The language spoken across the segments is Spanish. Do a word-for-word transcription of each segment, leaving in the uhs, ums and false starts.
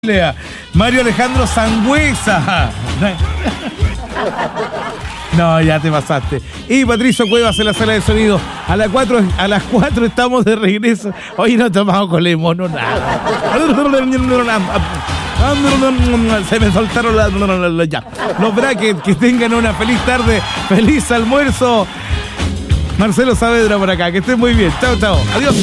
Mario Alejandro Sangüesa. No, ya te pasaste. Y Patricio Cuevas en la sala de sonido. A las cuatro, a las cuatro estamos de regreso. Hoy no tomamos con limón, no nada. Se me soltaron las... Ya. Los brackets, que tengan una feliz tarde, feliz almuerzo. Marcelo Saavedra por acá, que estén muy bien. Chao, chao. Adiós.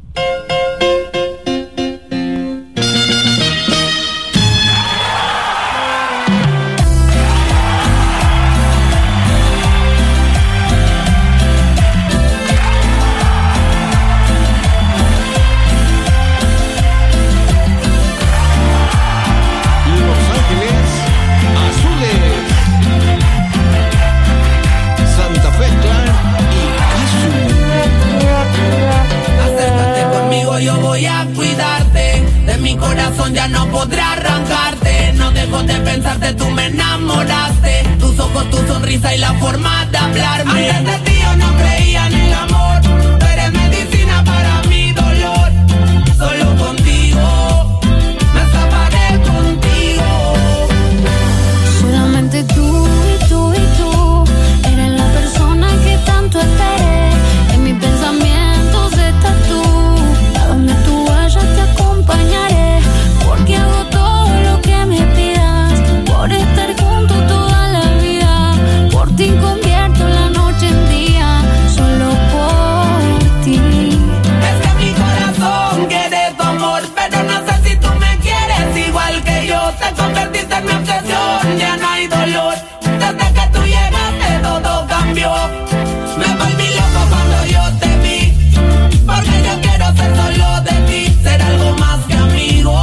Ya no podré arrancarte, no dejo de pensarte, tú me enamoraste. Tus ojos, tu sonrisa y la forma de hablarme. Antes de ti yo no creía en el amor, tú eres medicina para mi dolor. Solo contigo, me escaparé contigo. Solamente tú y tú y tú eres la persona que tanto esperé. En mis pensamientos estás tú, a donde tú vayas te acompañaré. Porque hago todo lo que me pidas, por estar junto toda la vida. Por ti convierto la noche en día, solo por ti. Es que mi corazón quiere tu amor, pero no sé si tú me quieres igual que yo. Te convertiste en mi obsesión, ya no hay dolor. Desde que tú llegaste todo cambió. Me volví loco cuando yo te vi, porque yo quiero ser solo de ti, ser algo más que amigos.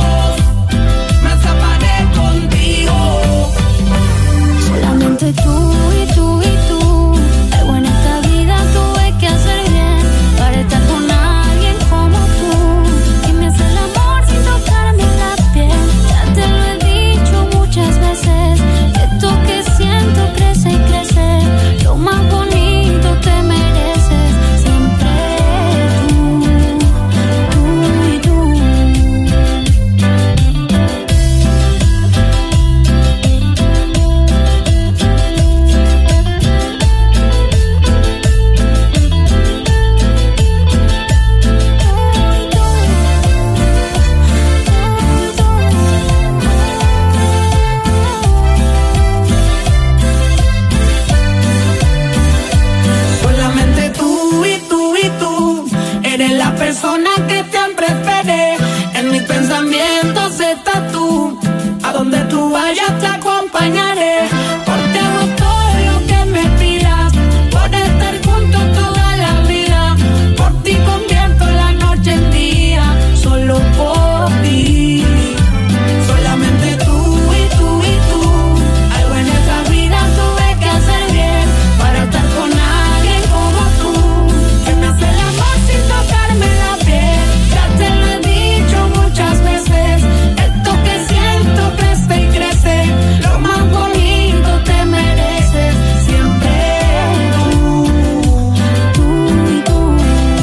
Solamente tú y tú y tú, algo en esta vida tuve que hacer bien para estar con alguien como tú, que me hace el amor sin tocarme la piel. Ya te lo he dicho muchas veces, esto que siento crece y crece. Lo más bonito te mereces, siempre tú, tú y tú. Solamente tú y tú y tú eres la persona que siempre esperé. En mis pensamientos estás tú, a donde tú vayas te acompañaré. Porque hago todo lo que me pidas, por estar juntos toda la vida. Por ti convierto la noche en día, solo por ti. Solamente tú y tú y tú, algo en esta vida tuve que hacer bien para estar con alguien como tú, que me hace el amor sin tocarme la piel. Ya te lo he dicho muchas veces, esto que siento crece y crece. Lo más bonito te mereces, siempre tú, tú y tú.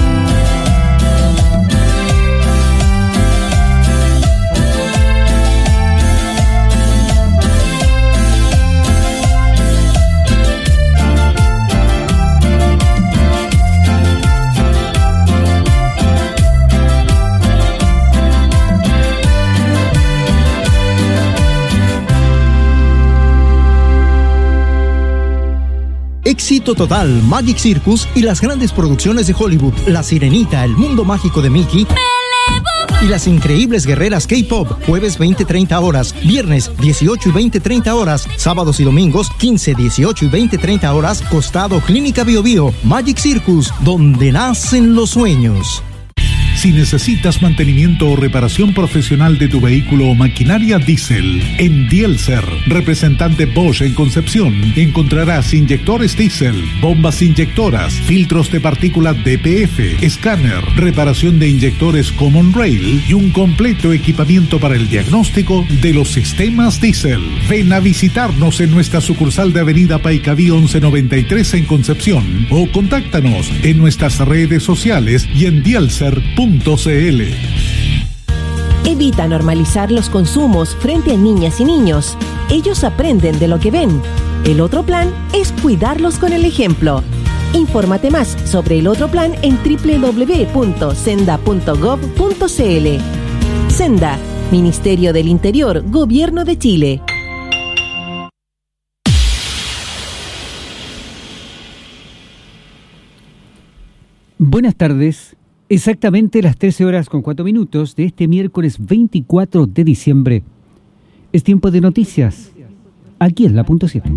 Éxito total, Magic Circus y las grandes producciones de Hollywood, La Sirenita, El Mundo Mágico de Mickey y Las Increíbles Guerreras K-Pop, jueves veinte treinta horas, viernes dieciocho y veinte treinta horas, sábados y domingos quince, dieciocho y veinte treinta horas, Costado Clínica Bio Bio. Magic Circus, donde nacen los sueños. Si necesitas mantenimiento o reparación profesional de tu vehículo o maquinaria diésel, en Dielser, representante Bosch en Concepción, encontrarás inyectores diésel, bombas inyectoras, filtros de partículas D P F, escáner, reparación de inyectores Common Rail y un completo equipamiento para el diagnóstico de los sistemas diésel. Ven a visitarnos en nuestra sucursal de Avenida Paicaví once noventa y tres en Concepción o contáctanos en nuestras redes sociales y en dielser punto c l. Evita normalizar los consumos frente a niñas y niños. Ellos aprenden de lo que ven. El otro plan es cuidarlos con el ejemplo. Infórmate más sobre el otro plan en doble u doble u doble u punto senda punto gov punto c l. Senda, Ministerio del Interior, Gobierno de Chile. Buenas tardes. Exactamente las trece horas con cuatro minutos de este miércoles veinticuatro de diciembre. Es tiempo de noticias. Aquí es la punto siete.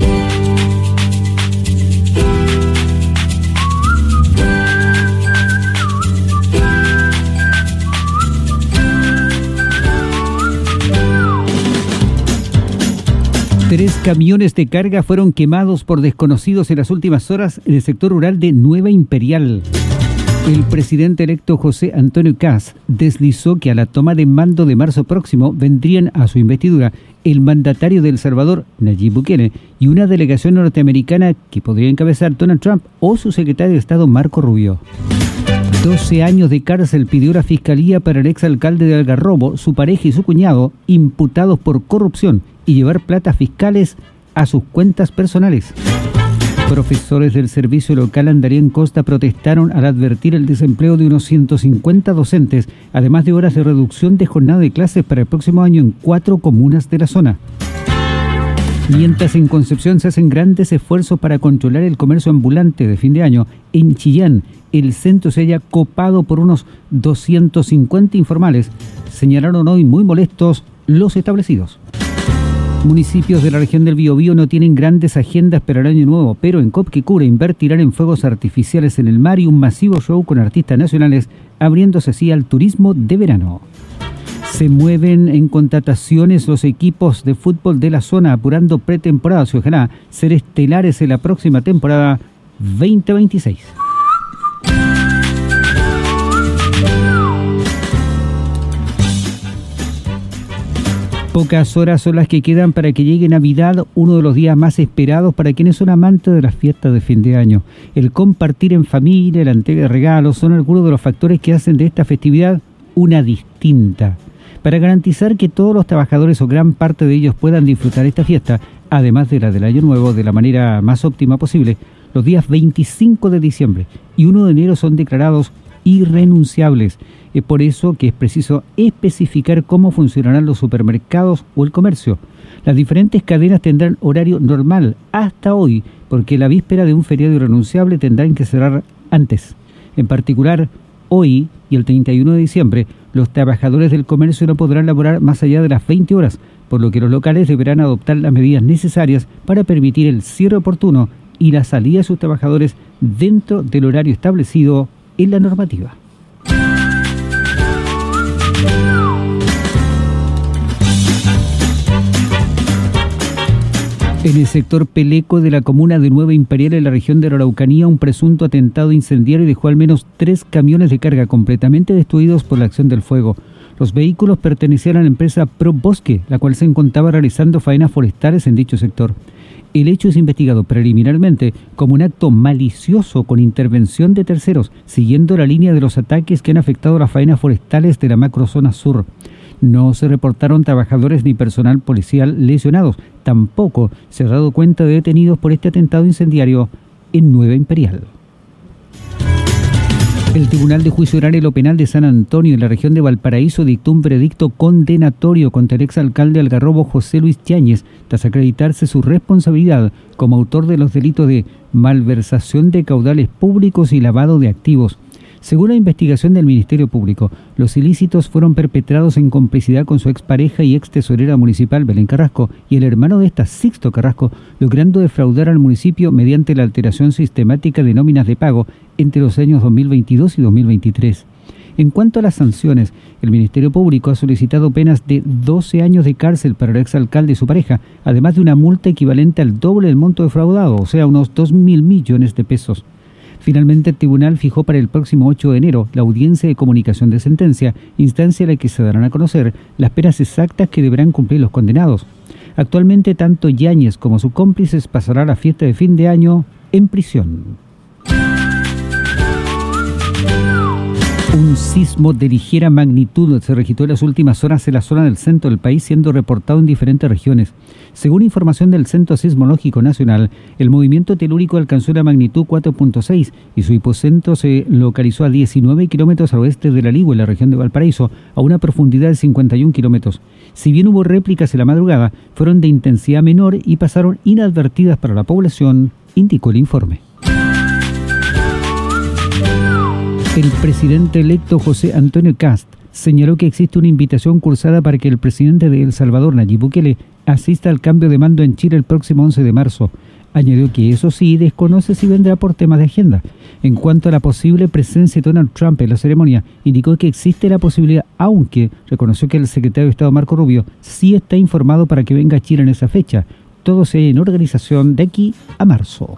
Tres camiones de carga fueron quemados por desconocidos en las últimas horas en el sector rural de Nueva Imperial. El presidente electo José Antonio Kast deslizó que a la toma de mando de marzo próximo vendrían a su investidura el mandatario de El Salvador, Nayib Bukele, y una delegación norteamericana que podría encabezar Donald Trump o su secretario de Estado Marco Rubio. doce años de cárcel pidió la fiscalía para el exalcalde de Algarrobo, su pareja y su cuñado, imputados por corrupción y llevar platas fiscales a sus cuentas personales. Profesores del servicio local Andarien Costa protestaron al advertir el desempleo de unos ciento cincuenta docentes, además de horas de reducción de jornada de clases para el próximo año en cuatro comunas de la zona. Mientras en Concepción se hacen grandes esfuerzos para controlar el comercio ambulante de fin de año, en Chillán el centro se halla copado por unos doscientos cincuenta informales, señalaron hoy muy molestos los establecidos. Municipios de la región del Biobío no tienen grandes agendas para el año nuevo, pero en Copquecura invertirán en fuegos artificiales en el mar y un masivo show con artistas nacionales, abriéndose así al turismo de verano. Se mueven en contrataciones los equipos de fútbol de la zona, apurando pretemporadas y ojalá ser estelares en la próxima temporada veinte veintiséis. Pocas horas son las que quedan para que llegue Navidad, uno de los días más esperados para quienes son amantes de las fiestas de fin de año. El compartir en familia, la entrega de regalos, son algunos de los factores que hacen de esta festividad una distinta. Para garantizar que todos los trabajadores o gran parte de ellos puedan disfrutar esta fiesta, además de la del Año Nuevo, de la manera más óptima posible, los días veinticinco de diciembre y uno de enero son declarados irrenunciables. Es por eso que es preciso especificar cómo funcionarán los supermercados o el comercio. Las diferentes cadenas tendrán horario normal hasta hoy, porque la víspera de un feriado irrenunciable tendrán que cerrar antes. En particular, hoy y el treinta y uno de diciembre, los trabajadores del comercio no podrán laborar más allá de las veinte horas, por lo que los locales deberán adoptar las medidas necesarias para permitir el cierre oportuno y la salida de sus trabajadores dentro del horario establecido en la normativa. En el sector Peleco de la comuna de Nueva Imperial, en la región de la Araucanía, un presunto atentado incendiario dejó al menos tres camiones de carga completamente destruidos por la acción del fuego. Los vehículos pertenecían a la empresa Pro Bosque, la cual se encontraba realizando faenas forestales en dicho sector. El hecho es investigado preliminarmente como un acto malicioso con intervención de terceros, siguiendo la línea de los ataques que han afectado las faenas forestales de la macrozona sur. No se reportaron trabajadores ni personal policial lesionados. Tampoco se ha dado cuenta de detenidos por este atentado incendiario en Nueva Imperial. El Tribunal de Juicio Oral en lo Penal de San Antonio, en la región de Valparaíso, dictó un veredicto condenatorio contra el exalcalde de Algarrobo, José Luis Yáñez, tras acreditarse su responsabilidad como autor de los delitos de malversación de caudales públicos y lavado de activos. Según la investigación del Ministerio Público, los ilícitos fueron perpetrados en complicidad con su expareja y ex tesorera municipal, Belén Carrasco, y el hermano de esta, Sixto Carrasco, logrando defraudar al municipio mediante la alteración sistemática de nóminas de pago entre los años dos mil veintidós y dos mil veintitrés. En cuanto a las sanciones, el Ministerio Público ha solicitado penas de doce años de cárcel para el exalcalde y su pareja, además de una multa equivalente al doble del monto defraudado, o sea, unos dos mil millones de pesos. Finalmente, el tribunal fijó para el próximo ocho de enero la audiencia de comunicación de sentencia, instancia en la que se darán a conocer las penas exactas que deberán cumplir los condenados. Actualmente, tanto Yáñez como sus cómplices pasarán la fiesta de fin de año en prisión. Un sismo de ligera magnitud se registró en las últimas horas en la zona del centro del país, siendo reportado en diferentes regiones. Según información del Centro Sismológico Nacional, el movimiento telúrico alcanzó la magnitud cuatro punto seis y su hipocentro se localizó a diecinueve kilómetros al oeste de La Ligua, en la región de Valparaíso, a una profundidad de cincuenta y un kilómetros. Si bien hubo réplicas en la madrugada, fueron de intensidad menor y pasaron inadvertidas para la población, indicó el informe. El presidente electo José Antonio Kast señaló que existe una invitación cursada para que el presidente de El Salvador, Nayib Bukele, asista al cambio de mando en Chile el próximo once de marzo. Añadió que eso sí, desconoce si vendrá por temas de agenda. En cuanto a la posible presencia de Donald Trump en la ceremonia, indicó que existe la posibilidad, aunque reconoció que el secretario de Estado Marco Rubio sí está informado para que venga a Chile en esa fecha. Todo se en organización de aquí a marzo.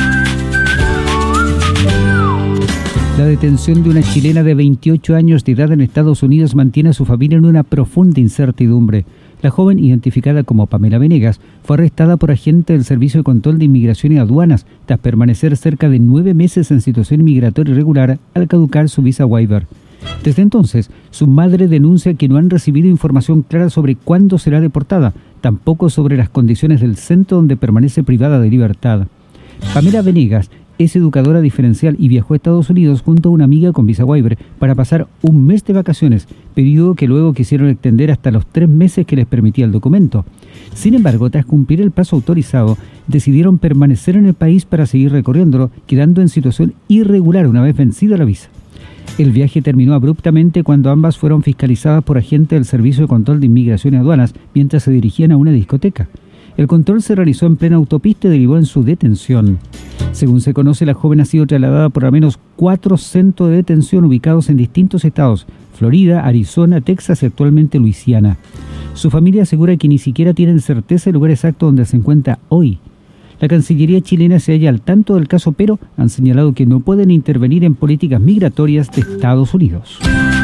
La detención de una chilena de veintiocho años de edad en Estados Unidos mantiene a su familia en una profunda incertidumbre. La joven, identificada como Pamela Venegas, fue arrestada por agentes del Servicio de Control de Inmigración y Aduanas tras permanecer cerca de nueve meses en situación migratoria irregular al caducar su visa waiver. Desde entonces, su madre denuncia que no han recibido información clara sobre cuándo será deportada, tampoco sobre las condiciones del centro donde permanece privada de libertad. Pamela Venegas es educadora diferencial y viajó a Estados Unidos junto a una amiga con visa waiver para pasar un mes de vacaciones, periodo que luego quisieron extender hasta los tres meses que les permitía el documento. Sin embargo, tras cumplir el plazo autorizado, decidieron permanecer en el país para seguir recorriéndolo, quedando en situación irregular una vez vencida la visa. El viaje terminó abruptamente cuando ambas fueron fiscalizadas por agentes del Servicio de Control de Inmigración y Aduanas mientras se dirigían a una discoteca. El control se realizó en plena autopista y derivó en su detención. Según se conoce, la joven ha sido trasladada por al menos cuatro centros de detención ubicados en distintos estados: Florida, Arizona, Texas y actualmente Luisiana. Su familia asegura que ni siquiera tienen certeza del lugar exacto donde se encuentra hoy. La Cancillería chilena se halla al tanto del caso, pero han señalado que no pueden intervenir en políticas migratorias de Estados Unidos.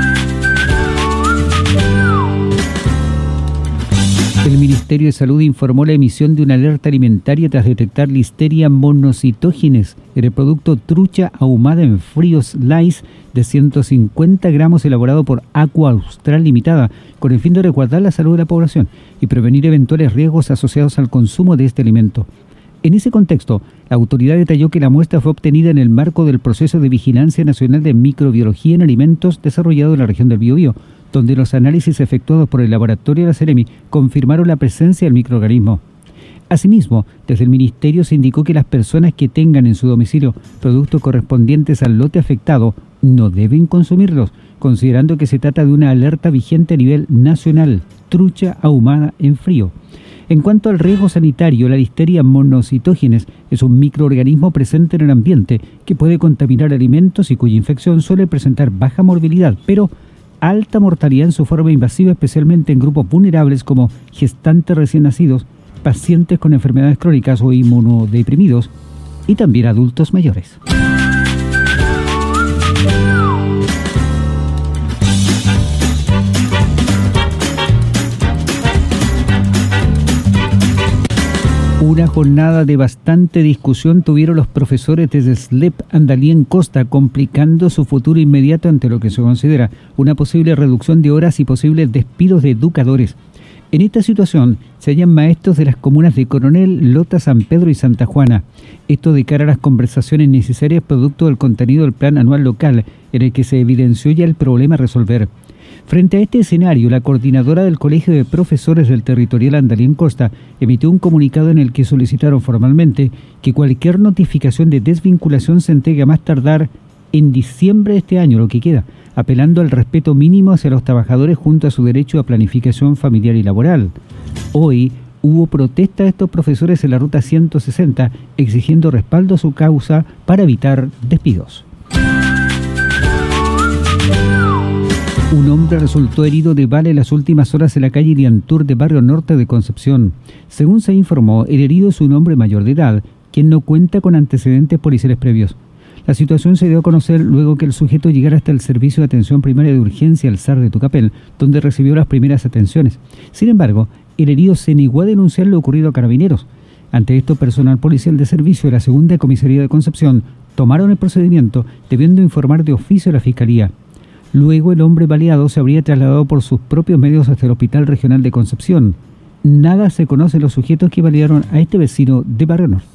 El Ministerio de Salud informó la emisión de una alerta alimentaria tras detectar Listeria monocytogenes en el producto trucha ahumada en frío slice de ciento cincuenta gramos elaborado por Aqua Austral Limitada, con el fin de resguardar la salud de la población y prevenir eventuales riesgos asociados al consumo de este alimento. En ese contexto, la autoridad detalló que la muestra fue obtenida en el marco del proceso de Vigilancia Nacional de Microbiología en Alimentos desarrollado en la región del Biobío, donde los análisis efectuados por el laboratorio de la Seremi confirmaron la presencia del microorganismo. Asimismo, desde el Ministerio se indicó que las personas que tengan en su domicilio productos correspondientes al lote afectado no deben consumirlos, considerando que se trata de una alerta vigente a nivel nacional: trucha ahumada en frío. En cuanto al riesgo sanitario, la Listeria monocytogenes es un microorganismo presente en el ambiente que puede contaminar alimentos y cuya infección suele presentar baja morbilidad, pero alta mortalidad en su forma invasiva, especialmente en grupos vulnerables como gestantes recién nacidos, pacientes con enfermedades crónicas o inmunodeprimidos y también adultos mayores. Una jornada de bastante discusión tuvieron los profesores desde S L E P Andalien Costa, complicando su futuro inmediato ante lo que se considera una posible reducción de horas y posibles despidos de educadores. En esta situación se hallan maestros de las comunas de Coronel, Lota, San Pedro y Santa Juana. Esto de cara a las conversaciones necesarias producto del contenido del plan anual local, en el que se evidenció ya el problema a resolver. Frente a este escenario, la coordinadora del Colegio de Profesores del Territorial Andalien Costa emitió un comunicado en el que solicitaron formalmente que cualquier notificación de desvinculación se entregue a más tardar en diciembre de este año, lo que queda, apelando al respeto mínimo hacia los trabajadores junto a su derecho a planificación familiar y laboral. Hoy hubo protesta de estos profesores en la ruta ciento sesenta exigiendo respaldo a su causa para evitar despidos. Un hombre resultó herido de bala en las últimas horas en la calle Iriantur de Barrio Norte de Concepción. Según se informó, el herido es un hombre mayor de edad, quien no cuenta con antecedentes policiales previos. La situación se dio a conocer luego que el sujeto llegara hasta el Servicio de Atención Primaria de Urgencia al S A R de Tucapel, donde recibió las primeras atenciones. Sin embargo, el herido se negó a denunciar lo ocurrido a Carabineros. Ante esto, personal policial de servicio de la Segunda Comisaría de Concepción tomaron el procedimiento, debiendo informar de oficio a la Fiscalía. Luego el hombre baleado se habría trasladado por sus propios medios hasta el Hospital Regional de Concepción. Nada se conoce de los sujetos que balearon a este vecino de Barrio Norte.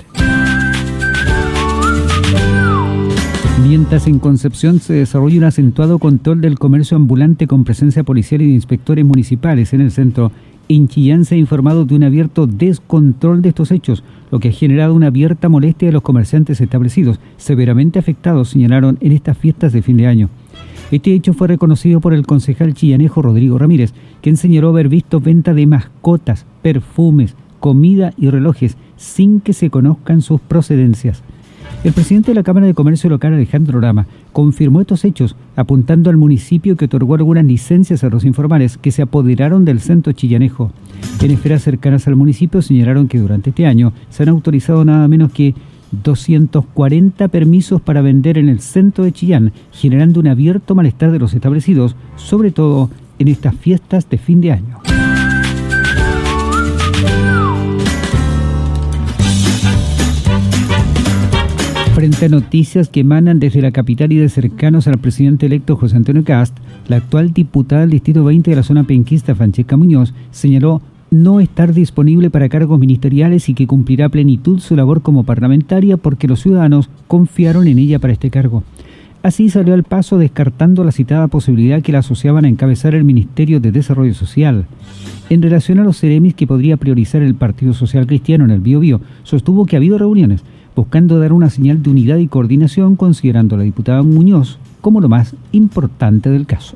Mientras en Concepción se desarrolla un acentuado control del comercio ambulante con presencia policial y de inspectores municipales en el centro, en Chillán se ha informado de un abierto descontrol de estos hechos, lo que ha generado una abierta molestia de los comerciantes establecidos, severamente afectados, señalaron en estas fiestas de fin de año. Este hecho fue reconocido por el concejal chillanejo Rodrigo Ramírez, quien señaló haber visto venta de mascotas, perfumes, comida y relojes sin que se conozcan sus procedencias. El presidente de la Cámara de Comercio Local, Alejandro Rama, confirmó estos hechos, apuntando al municipio que otorgó algunas licencias a los informales que se apoderaron del centro chillanejo. En esferas cercanas al municipio señalaron que durante este año se han autorizado nada menos que doscientos cuarenta permisos para vender en el centro de Chillán, generando un abierto malestar de los establecidos, sobre todo en estas fiestas de fin de año. Frente a noticias que emanan desde la capital y de cercanos al presidente electo José Antonio Cast, la actual diputada del Distrito veinte de la zona penquista, Francesca Muñoz, señaló no estar disponible para cargos ministeriales y que cumplirá a plenitud su labor como parlamentaria porque los ciudadanos confiaron en ella para este cargo. Así salió al paso descartando la citada posibilidad que la asociaban a encabezar el Ministerio de Desarrollo Social. En relación a los seremis que podría priorizar el Partido Social Cristiano en el Biobío, sostuvo que ha habido reuniones buscando dar una señal de unidad y coordinación, considerando a la diputada Muñoz como lo más importante del caso.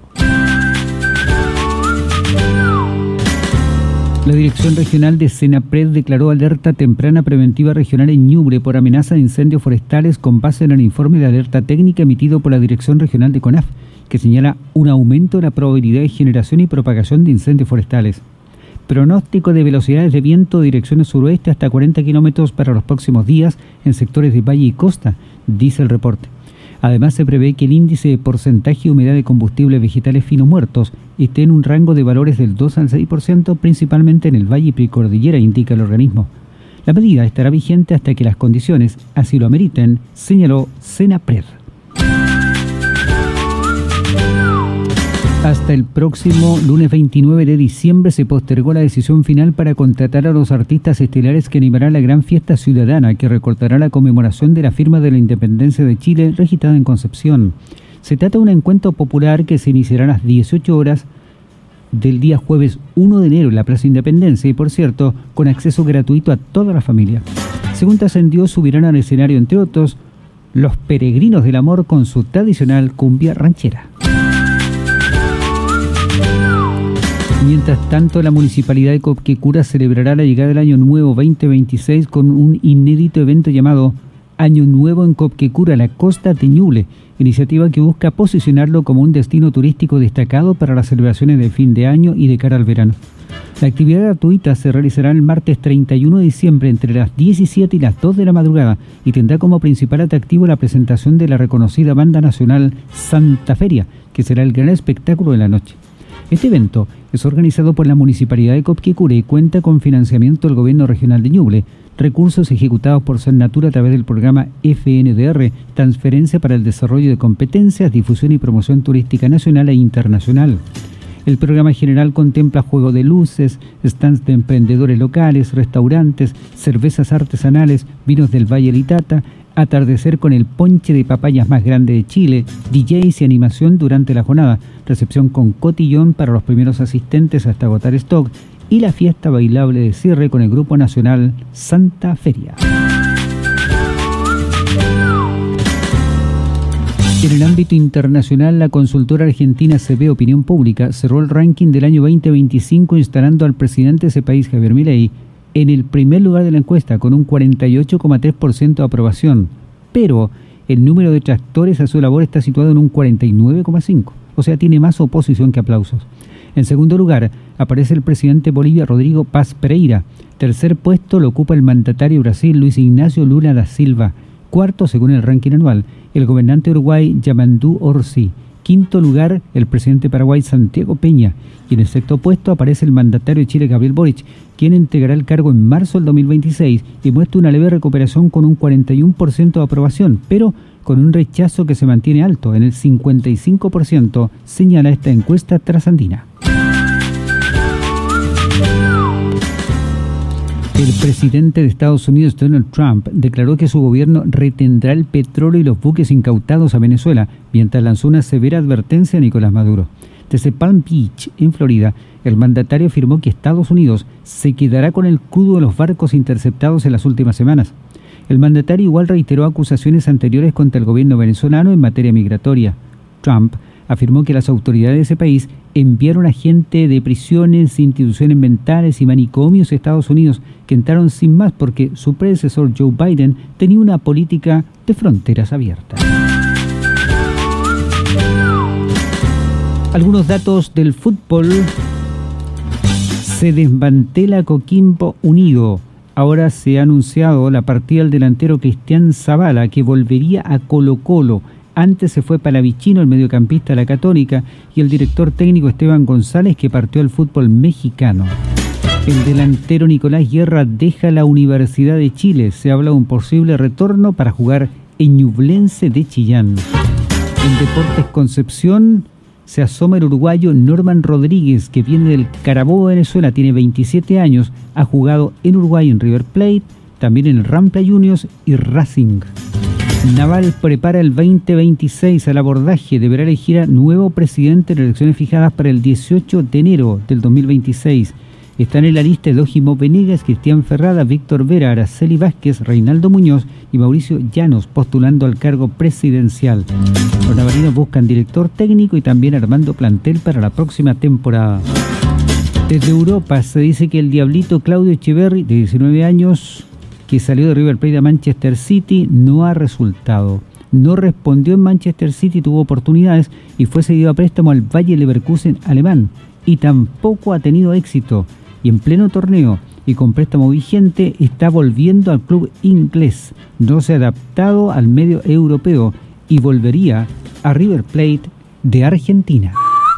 La Dirección Regional de Senapred declaró alerta temprana preventiva regional en Ñuble por amenaza de incendios forestales con base en el informe de alerta técnica emitido por la Dirección Regional de CONAF, que señala un aumento de la probabilidad de generación y propagación de incendios forestales. Pronóstico de velocidades de viento de dirección suroeste hasta cuarenta kilómetros para los próximos días en sectores de valle y costa, dice el reporte. Además, se prevé que el índice de porcentaje de humedad de combustibles vegetales finos muertos esté en un rango de valores del dos al seis por ciento, principalmente en el valle y precordillera, indica el organismo. La medida estará vigente hasta que las condiciones así lo ameriten, señaló Senapred. Hasta el próximo lunes veintinueve de diciembre se postergó la decisión final para contratar a los artistas estelares que animarán la gran fiesta ciudadana que recordará la conmemoración de la firma de la independencia de Chile registrada en Concepción. Se trata de un encuentro popular que se iniciará a las dieciocho horas del día jueves uno de enero en la Plaza Independencia y, por cierto, con acceso gratuito a toda la familia. Según trascendió, subirán al escenario, entre otros, los Peregrinos del Amor con su tradicional cumbia ranchera. Mientras tanto, la Municipalidad de Copquecura celebrará la llegada del Año Nuevo veinte veintiséis con un inédito evento llamado Año Nuevo en Copquecura, la costa de Ñuble, iniciativa que busca posicionarlo como un destino turístico destacado para las celebraciones de fin de año y de cara al verano. La actividad gratuita se realizará el martes treinta y uno de diciembre entre las diecisiete y las dos de la madrugada y tendrá como principal atractivo la presentación de la reconocida banda nacional Santa Feria, que será el gran espectáculo de la noche. Este evento es organizado por la Municipalidad de Copquecura y cuenta con financiamiento del Gobierno Regional de Ñuble, recursos ejecutados por Sennatura a través del programa F N D R, Transferencia para el Desarrollo de Competencias, Difusión y Promoción Turística Nacional e Internacional. El programa general contempla juego de luces, stands de emprendedores locales, restaurantes, cervezas artesanales, vinos del Valle Litata, atardecer con el ponche de papayas más grande de Chile, D Js y animación durante la jornada, recepción con cotillón para los primeros asistentes hasta agotar stock y la fiesta bailable de cierre con el grupo nacional Santa Feria. En el ámbito internacional, la consultora argentina C B Opinión Pública cerró el ranking del año veinte veinticinco instalando al presidente de ese país, Javier Milei, en el primer lugar de la encuesta con un cuarenta y ocho coma tres por ciento de aprobación, pero el número de detractores a su labor está situado en un cuarenta y nueve coma cinco por ciento, o sea, tiene más oposición que aplausos. En segundo lugar, aparece el presidente de Bolivia, Rodrigo Paz Pereira. Tercer puesto lo ocupa el mandatario de Brasil, Luis Ignacio Lula da Silva. Cuarto, según el ranking anual, el gobernante de Uruguay, Yamandu Orsi. Quinto lugar, el presidente de Paraguay, Santiago Peña. Y en el sexto puesto aparece el mandatario de Chile, Gabriel Boric, quien entregará el cargo en marzo del dos mil veintiséis y muestra una leve recuperación con un cuarenta y uno por ciento de aprobación, pero con un rechazo que se mantiene alto en el cincuenta y cinco por ciento, señala esta encuesta trasandina. El presidente de Estados Unidos, Donald Trump, declaró que su gobierno retendrá el petróleo y los buques incautados a Venezuela, mientras lanzó una severa advertencia a Nicolás Maduro. Desde Palm Beach, en Florida, el mandatario afirmó que Estados Unidos se quedará con el crudo de los barcos interceptados en las últimas semanas. El mandatario igual reiteró acusaciones anteriores contra el gobierno venezolano en materia migratoria. Trump afirmó que las autoridades de ese país enviaron a gente de prisiones, instituciones mentales y manicomios a Estados Unidos que entraron sin más porque su predecesor Joe Biden tenía una política de fronteras abiertas. Algunos datos del fútbol. Se desmantela Coquimbo Unido. Ahora se ha anunciado la partida del delantero Cristian Zavala, que volvería a Colo-Colo. Antes se fue Palavicino, el mediocampista de la Católica, y el director técnico Esteban González, que partió al fútbol mexicano. El delantero Nicolás Guerra deja la Universidad de Chile. Se habla de un posible retorno para jugar en Ñublense de Chillán. En Deportes Concepción se asoma el uruguayo Norman Rodríguez, que viene del Carabobo, Venezuela, tiene veintisiete años, ha jugado en Uruguay en River Plate, también en el Rampla Juniors y Racing. Naval prepara el veinte veintiséis al abordaje, deberá elegir a nuevo presidente en elecciones fijadas para el dieciocho de enero del dos mil veintiséis. Están en la lista Elógimo Venegas, Cristian Ferrada, Víctor Vera, Araceli Vázquez, Reinaldo Muñoz y Mauricio Llanos postulando al cargo presidencial. Los navalinos buscan director técnico y también armando plantel para la próxima temporada. Desde Europa se dice que el diablito Claudio Echeverri, de diecinueve años, que salió de River Plate a Manchester City, no ha resultado. No respondió en Manchester City, tuvo oportunidades y fue cedido a préstamo al Bayer Leverkusen alemán y tampoco ha tenido éxito. Y en pleno torneo y con préstamo vigente está volviendo al club inglés. No se ha adaptado al medio europeo y volvería a River Plate de Argentina.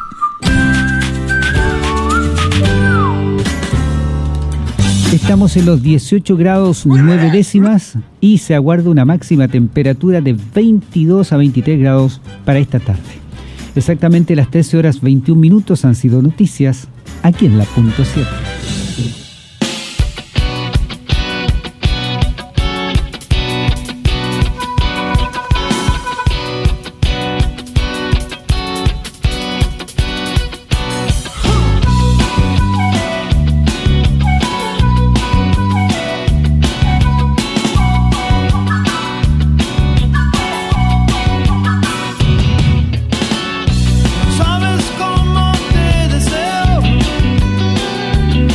Estamos en los dieciocho grados nueve décimas y se aguarda una máxima temperatura de veintidós a veintitrés grados para esta tarde. Exactamente las trece horas veintiún minutos han sido noticias aquí en La Punto siete. Sabes cómo te deseo.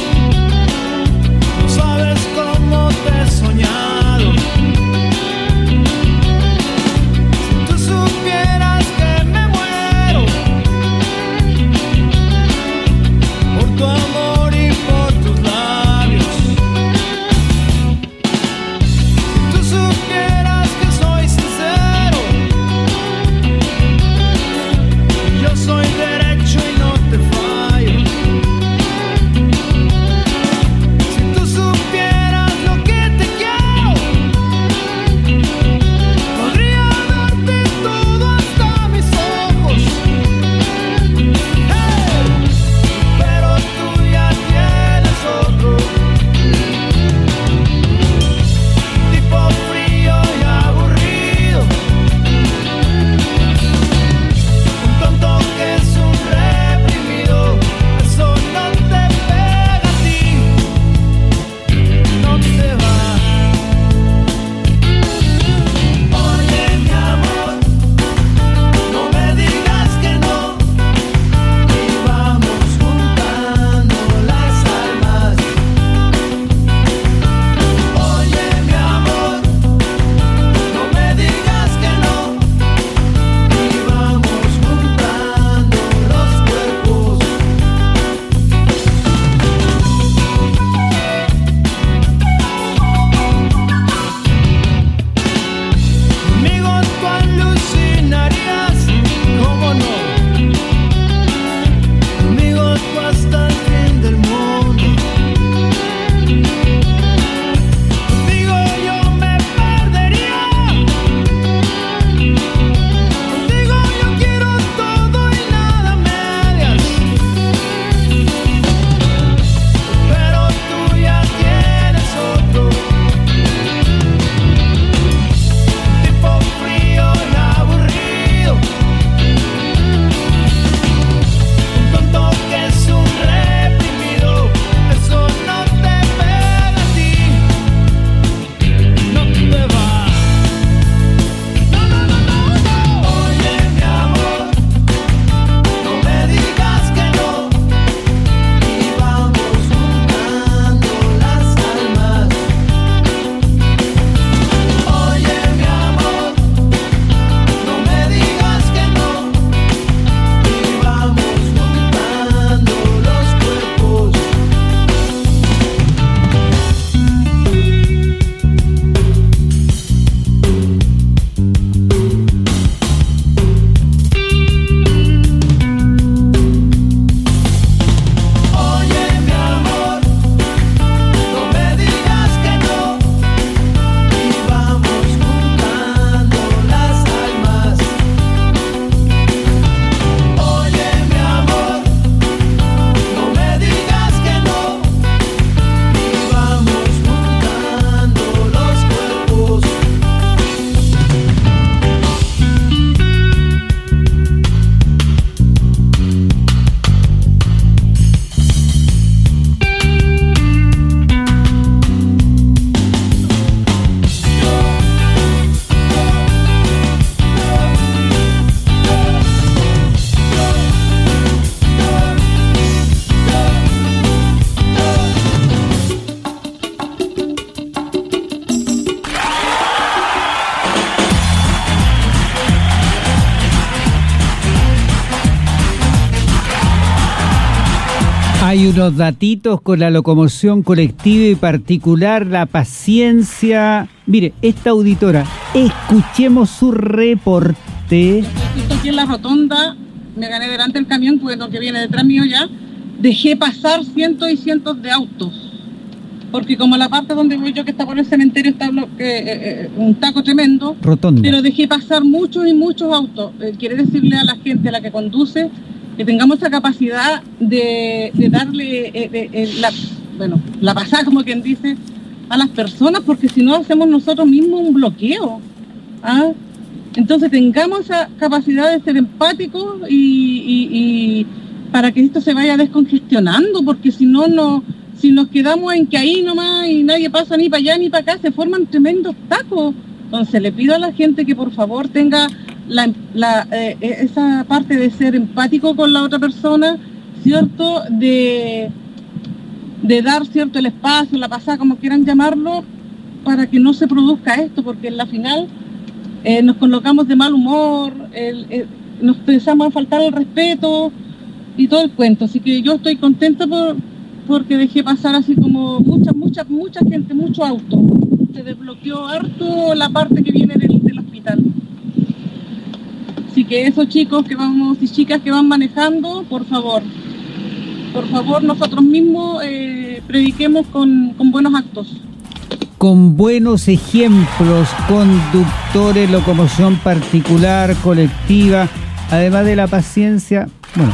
Hay unos datitos con la locomoción colectiva y particular, la paciencia. Mire, esta auditora, escuchemos su reporte. Justo aquí en la rotonda, me gané delante del camión, pues lo que viene detrás mío ya, dejé pasar cientos y cientos de autos. Porque como la parte donde voy yo, que está por el cementerio, está eh, eh, un taco tremendo. Rotonda. Pero dejé pasar muchos y muchos autos. Eh, quiere decirle a la gente, a la que conduce, que tengamos esa capacidad de, de darle eh, de, eh, la, bueno, la pasada, como quien dice, a las personas, porque si no hacemos nosotros mismos un bloqueo. ¿Ah? Entonces tengamos esa capacidad de ser empáticos y, y, y para que esto se vaya descongestionando, porque si no, no, si nos quedamos en que ahí nomás y nadie pasa ni para allá ni para acá, se forman tremendos tacos. Entonces le pido a la gente que por favor tenga La, la, eh, esa parte de ser empático con la otra persona, ¿cierto? De, de dar, ¿cierto?, el espacio, la pasada, como quieran llamarlo, para que no se produzca esto, porque en la final eh, nos colocamos de mal humor, el, el, nos empezamos a faltar el respeto y todo el cuento. Así que yo estoy contenta por, porque dejé pasar así como mucha, mucha, mucha gente, mucho auto. Se desbloqueó harto la parte que viene del, del hospital. Así que esos chicos que vamos y chicas que van manejando, por favor, por favor nosotros mismos eh, prediquemos con, con buenos actos. Con buenos ejemplos, conductores, locomoción particular, colectiva, además de la paciencia, bueno,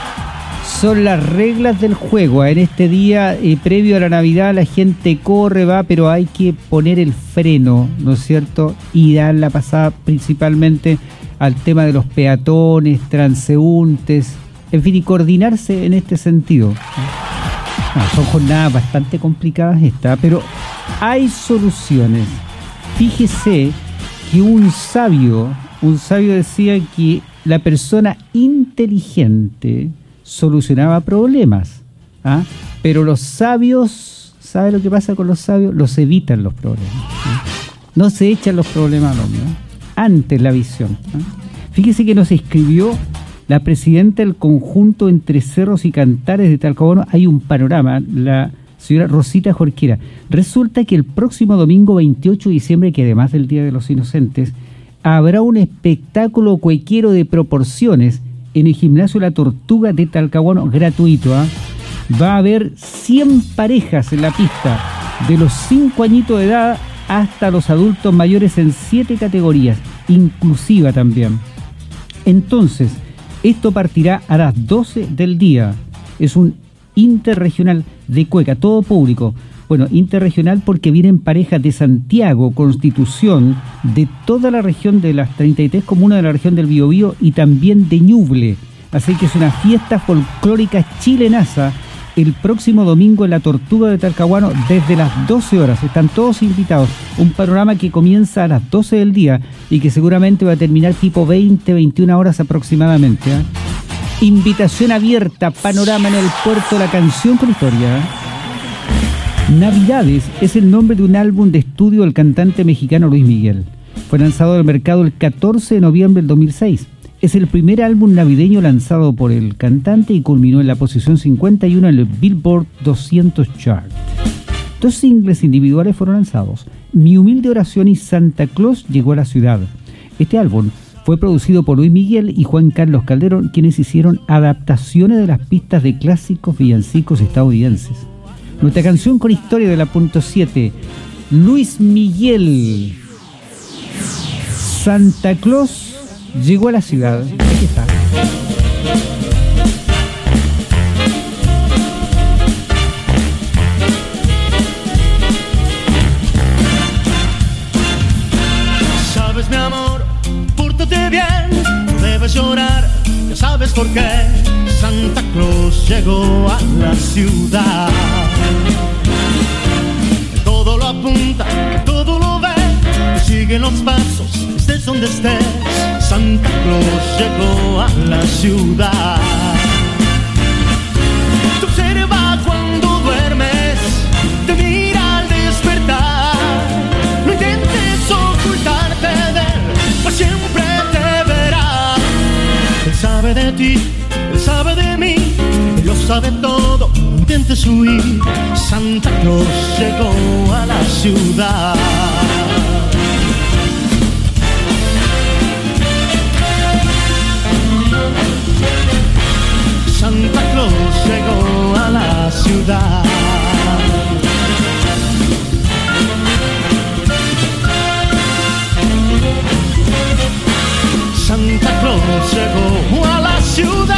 son las reglas del juego. En este día, eh, previo a la Navidad, la gente corre, va, pero hay que poner el freno, ¿no es cierto? Y dar la pasada principalmente al tema de los peatones, transeúntes, en fin, y coordinarse en este sentido. No, son jornadas bastante complicadas estas, pero hay soluciones. Fíjese que un sabio, un sabio decía que la persona inteligente solucionaba problemas, ¿ah? Pero los sabios, ¿sabe lo que pasa con los sabios? Los evitan los problemas, ¿sí? No se echan los problemas al hombre, ¿no? Antes la visión, ¿eh? Fíjese que nos escribió la presidenta del conjunto Entre Cerros y Cantares de Talcahuano. Hay un panorama, la señora Rosita Jorquera. Resulta que el próximo domingo veintiocho de diciembre, que además del Día de los Inocentes, habrá un espectáculo cuequero de proporciones en el gimnasio La Tortuga de Talcahuano, gratuito, ¿eh? Va a haber cien parejas en la pista, de los cinco añitos de edad hasta los adultos mayores, en siete categorías, inclusiva también. Entonces, esto partirá a las doce del día. Es un interregional de cueca, todo público. Bueno, interregional porque vienen parejas de Santiago, Constitución, de toda la región de las treinta y tres comunas de la región del Biobío y también de Ñuble. Así que es una fiesta folclórica chilenaza el próximo domingo en La Tortuga de Talcahuano desde las doce horas. Están todos invitados. Un panorama que comienza a las doce del día y que seguramente va a terminar tipo veinte, veintiuna horas aproximadamente, ¿eh? Invitación abierta, panorama en el puerto, la canción con historia. Navidades es el nombre de un álbum de estudio del cantante mexicano Luis Miguel. Fue lanzado al mercado el catorce de noviembre del dos mil seis. Es el primer álbum navideño lanzado por el cantante y culminó en la posición cincuenta y uno en el Billboard doscientos Chart. Dos singles individuales fueron lanzados: Mi humilde oración y Santa Claus llegó a la ciudad. Este álbum fue producido por Luis Miguel y Juan Carlos Calderón, quienes hicieron adaptaciones de las pistas de clásicos villancicos estadounidenses. Nuestra canción con historia de la punto siete, Luis Miguel, Santa Claus llegó a la ciudad. Aquí está. Sabes, mi amor, pórtate bien, no debes llorar, ya sabes por qué. Santa Claus llegó a la ciudad. Todo lo apunta, todo lo ve, sigue los pasos, estés donde estés. Santa Claus llegó a la ciudad. Te observa cuando duermes, te mira al despertar. No intentes ocultarte de él, pues siempre te verá. Él sabe de ti, él sabe de mí, él lo sabe todo, intentes huir, Santa Claus llegó a la ciudad. Santa Claus llegó a la ciudad. Santa Claus llegó a la ciudad.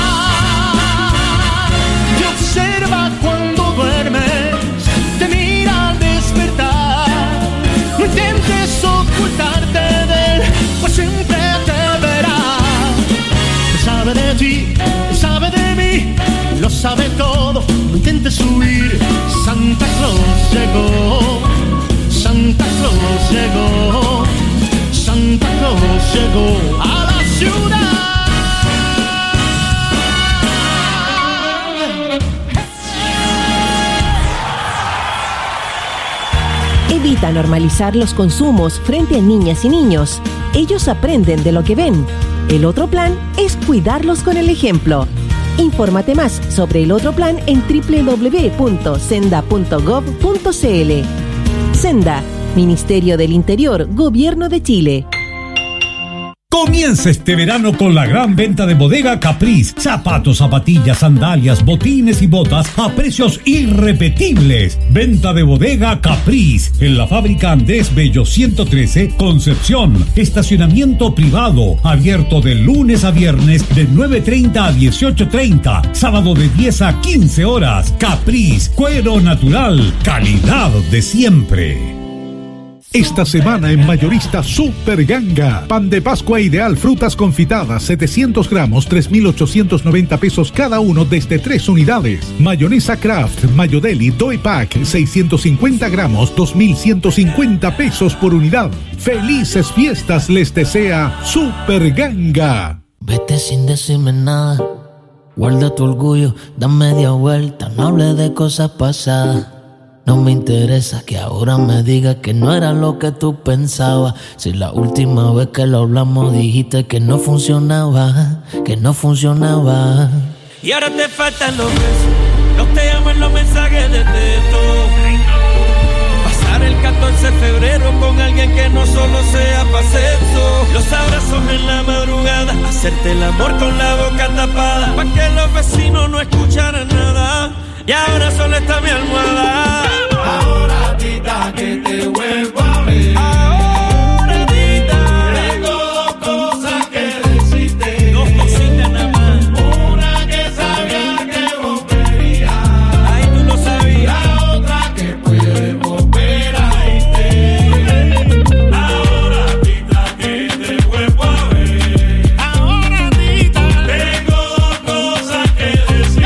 Te observa cuando duermes, te mira al despertar. No intentes ocultarte de él, pues siempre te verá. Sabe de ti, sabe de mí, lo sabe todo, no intentes huir. Santa Claus llegó, Santa Claus llegó, Santa Claus llegó a la ciudad. Evita normalizar los consumos frente a niñas y niños. Ellos aprenden de lo que ven. El otro plan es cuidarlos con el ejemplo. Infórmate más sobre el otro plan en doble u doble u doble u punto senda punto gov punto c l. Senda, Ministerio del Interior, Gobierno de Chile. Comienza este verano con la gran venta de Bodega Capriz. Zapatos, zapatillas, sandalias, botines y botas a precios irrepetibles. Venta de Bodega Capriz en la fábrica Andrés Bello ciento trece, Concepción. Estacionamiento privado, abierto de lunes a viernes de nueve treinta a dieciocho treinta. Sábado de diez a quince horas. Capriz, cuero natural, calidad de siempre. Esta semana en Mayorista Super Ganga. Pan de Pascua Ideal, frutas confitadas, setecientos gramos, tres mil ochocientos noventa pesos cada uno desde tres unidades. Mayonesa Kraft, Mayodeli, Doy Pack, seiscientos cincuenta gramos, dos mil ciento cincuenta pesos por unidad. Felices fiestas les desea Super Ganga. Vete sin decirme nada, guarda tu orgullo, da media vuelta, no hable de cosas pasadas. No me interesa que ahora me digas que no era lo que tú pensabas. Si la última vez que lo hablamos dijiste que no funcionaba, que no funcionaba. Y ahora te faltan los besos, los te amo en los mensajes de texto. Pasar el catorce de febrero con alguien que no solo sea pa' sexo. Los abrazos en la madrugada, hacerte el amor con la boca tapada, pa' que los vecinos no escucharan nada. Y ahora solo está mi almohada. Ahora tita que te vuelvo a ver. Ahora tita, tengo dos cosas que decirte. Dos cositas nada más. Una que sabía que vos querías. Ay, tú lo sabías. La otra que puede volver a irte. Ahora tita que te vuelvo a ver. Ahora tita, tengo dos cosas que decirte.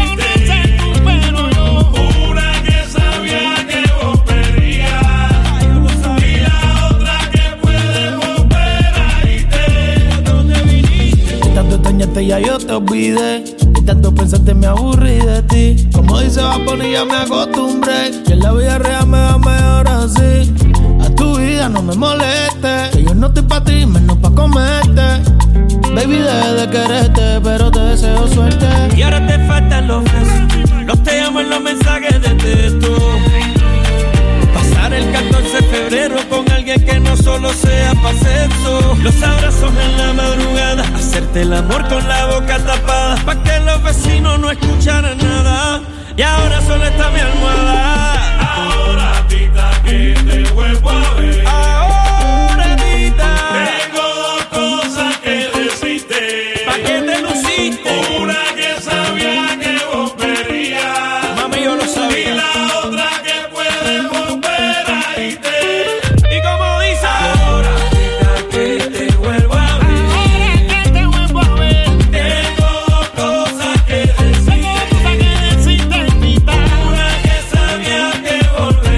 Ya yo te olvidé, y tanto pensarte me aburrí de ti. Como dice Bad Bunny ya me acostumbré, que en la vida real me va mejor así. A tu vida no me moleste, que yo no estoy pa' ti, menos pa' comerte. Baby, dejé de quererte, pero te deseo suerte. Y ahora te faltan los besos, los te amo en los mensajes de texto. Pasar el catorce de febrero con alguien que no solo sea pa' sexo. Los abrazos en la madrugada, hacerte el amor con la boca tapada, pa' que los vecinos no escucharan nada. Y ahora solo está mi almohada. Ahora tita que te vuelvo a ver. Ahora tita, tengo dos cosas que decirte. ¿Pa' qué te luciste? Una que sabía que vos querías. Mami, yo lo sabía. Y la otra que puede volver a irte. Y como dice, ahora tita que te vuelvo a ver. Ahora que te vuelvo a ver. Tengo dos cosas que decirte. Tengo dos cosas que decirte, tita. Una que sabía que volver.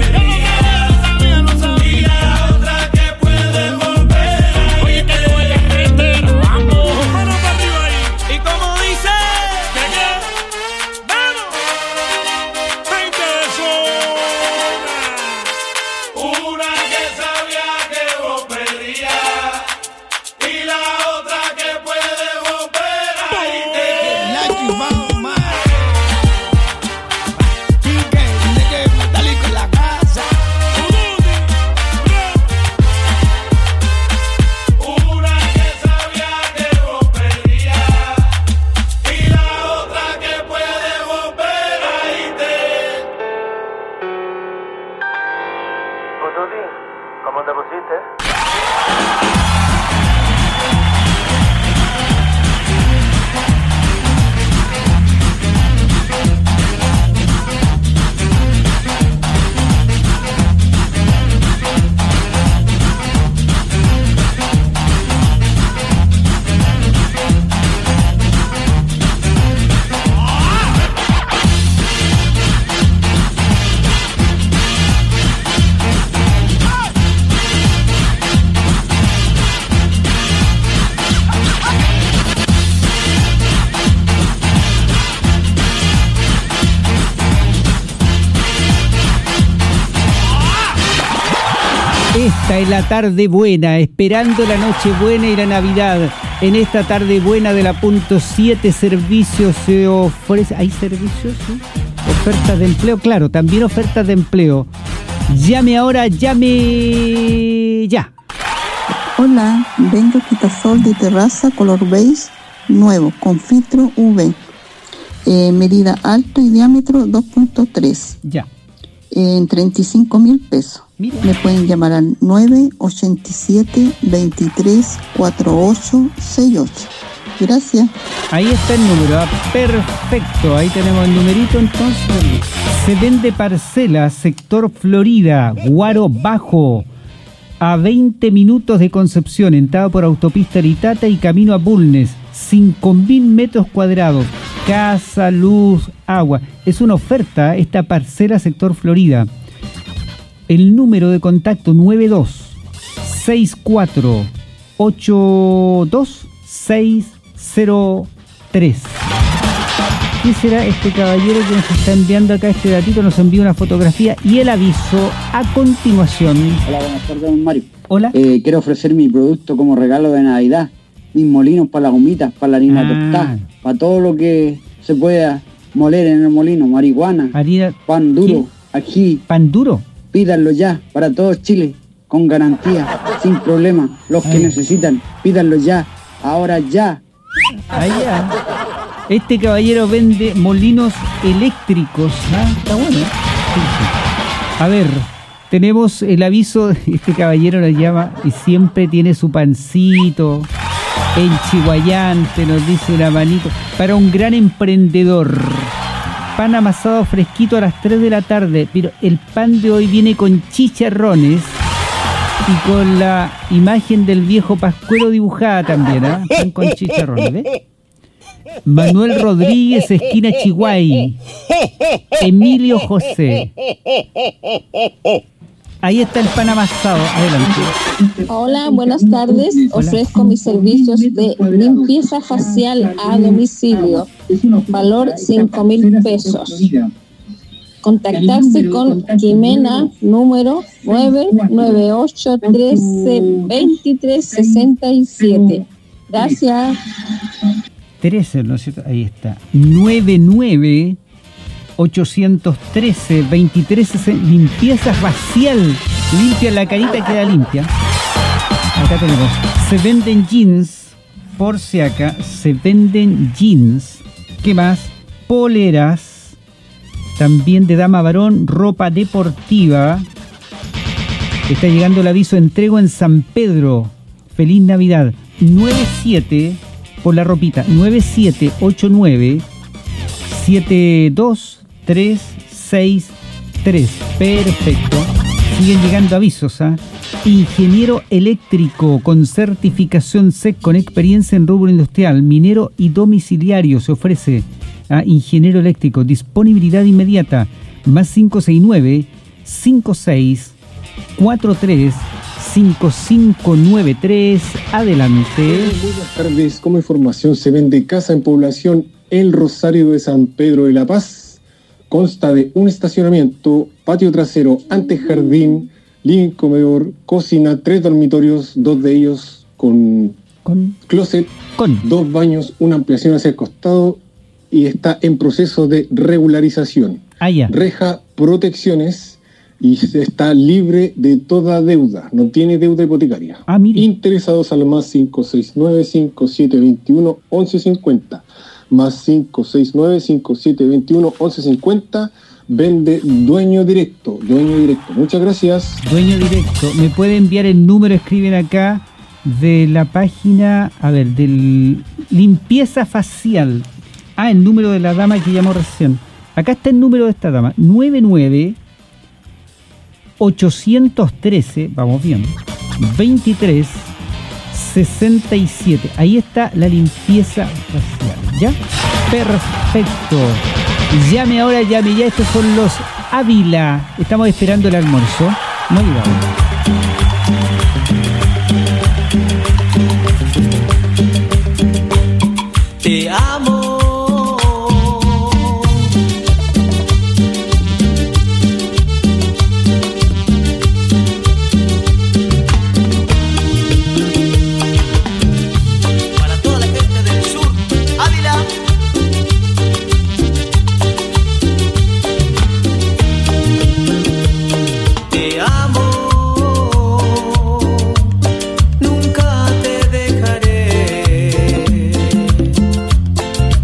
Tuti, ¿cómo te pusiste? Esta es la tarde buena, esperando la noche buena y la Navidad. En esta tarde buena de la punto siete servicios se ofrece... ¿Hay servicios? ¿Sí? Ofertas de empleo, claro, también ofertas de empleo. Llame ahora, llame ya. Hola, vengo quitasol de terraza color beige nuevo con filtro U V. Eh, medida alto y diámetro dos punto tres. Ya. En treinta y cinco mil pesos. Mira. Me pueden llamar al nueve ochenta y siete, veintitrés, cuarenta y ocho, sesenta y ocho. Gracias. Ahí está el número, perfecto. Ahí tenemos el numerito entonces. Se vende parcela, sector Florida, Guaro Bajo, a veinte minutos de Concepción, entrada por autopista Litata y camino a Bulnes. cinco mil metros cuadrados, casa, luz, agua. Es una oferta esta parcela sector Florida. El número de contacto nueve dos seis cuatro ocho dos seis cero tres. ¿Quién será este caballero que nos está enviando acá este datito? Nos envía una fotografía y el aviso a continuación. Hola, buenas tardes, don Mario. Hola. Eh, quiero ofrecer mi producto como regalo de Navidad. Mis molinos para las gomitas, para la harina Ah. tostada, para todo lo que se pueda moler en el molino. Marihuana, Harina, pan duro, ají. ¿Pan duro? Pídanlo ya, para todo Chile, con garantía, sin problema. Los que Ay. necesitan, pídanlo ya, ahora ya. Allá. Este caballero vende molinos eléctricos. Ah, está bueno. Sí, sí. A ver, tenemos el aviso. Este caballero lo llama y siempre tiene su pancito en Chihuayante, nos dice un abanico. Para un gran emprendedor. Pan amasado fresquito a las tres de la tarde. Pero el pan de hoy viene con chicharrones y con la imagen del viejo Pascuero dibujada también, ¿ah? ¿eh? Pan con chicharrones, ¿ves? Manuel Rodríguez, esquina Chihuay. Emilio José. Ahí está el pan amasado. Adelante. Hola, buenas tardes. Ofrezco mis servicios de limpieza facial a domicilio. Valor cinco mil pesos. Contactarse con Jimena, número nueve nueve ocho trece veintitrés sesenta y siete. Gracias. trece, ¿no es cierto? Ahí está. nueve nueve ocho uno tres veintitrés sesenta. Limpieza facial. Limpia la carita, queda limpia. Acá tenemos. Se venden jeans. Por si acá. Se venden jeans. ¿Qué más? Poleras. También de dama varón. Ropa deportiva. Está llegando el aviso. Entrego en San Pedro. Feliz Navidad. nueve siete por la ropita. nueve siete ocho nueve siete dos tres seis tres. Perfecto. Siguen llegando avisos, ¿ah? ¿eh? Ingeniero eléctrico con certificación S E C con experiencia en rubro industrial, minero y domiciliario. Se ofrece a ingeniero eléctrico. Disponibilidad inmediata. Más cinco seis nueve cinco seis cuatro tres cinco cinco nueve tres. Adelante. Buenas tardes. Como información, se vende casa en población El Rosario de San Pedro de la Paz. Consta de un estacionamiento, patio trasero, antejardín, living, comedor, cocina, tres dormitorios, dos de ellos con, con closet, con dos baños, una ampliación hacia el costado y está en proceso de regularización. Ah, ya. Reja, protecciones y está libre de toda deuda, no tiene deuda hipotecaria. Ah, mire. Interesados al más cinco seis nueve cinco siete dos uno once cincuenta. Más cinco seis nueve cinco siete dos uno once cincuenta vende dueño directo, dueño directo. Muchas gracias. Dueño directo. Me puede enviar el número, escriben acá, de la página, a ver, del limpieza facial. Ah, el número de la dama que llamó recién. Acá está el número de esta dama, nueve nueve ocho uno tres, vamos bien, veintitrés sesenta y siete. Ahí está la limpieza facial, ¿ya? Perfecto. Llame ahora, llame ya. Estos son los Ávila. Estamos esperando el almuerzo. No digamos. Te amo. Para toda la gente del sur, Ávila. Te amo. Nunca te dejaré.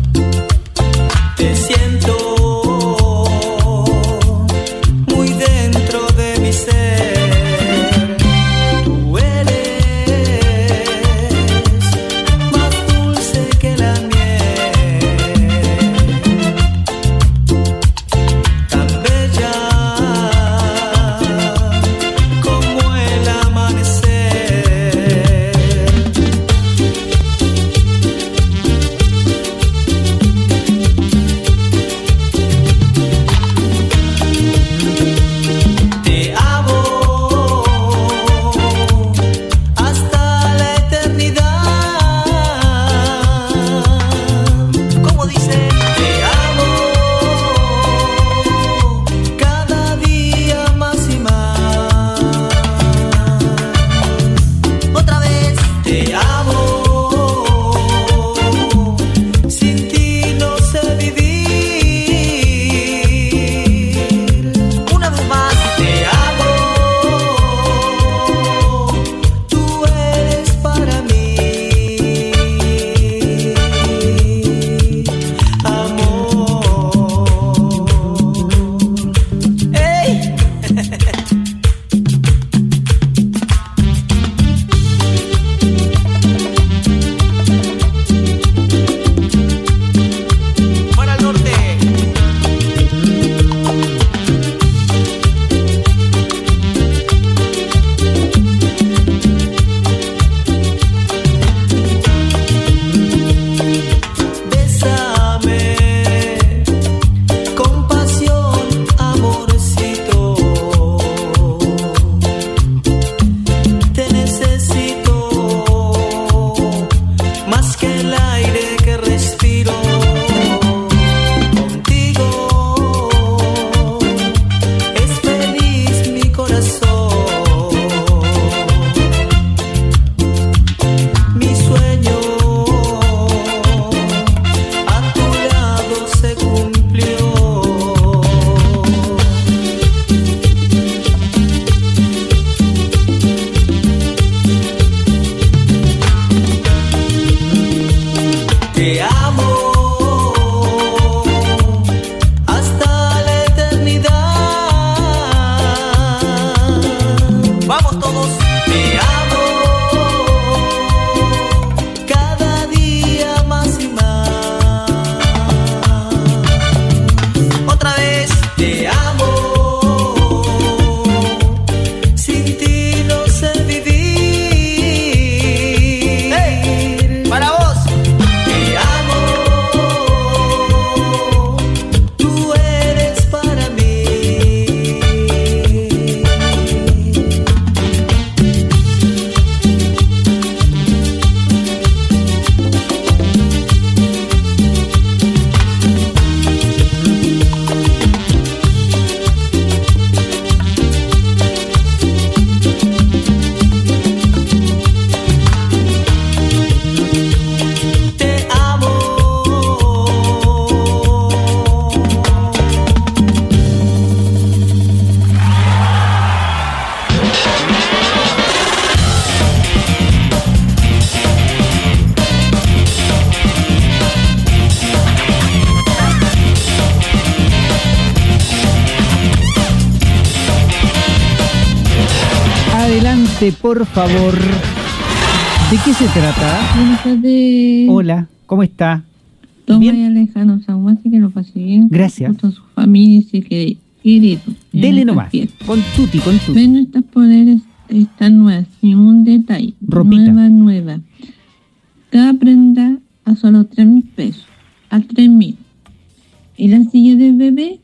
Adelante, por favor. ¿De qué se trata? Buenas tardes. Hola, ¿cómo está? Don María Alejandro Saguán, así que lo pase bien. Gracias. Con su familia y se quede querido. Dele nomás. Con tuti, con tuti. Ven, nuestras poderes están nuevas. Y un detalle. Ropita. Nueva, nueva. Cada prenda a solo tres mil pesos. A tres mil. Y la silla de bebé,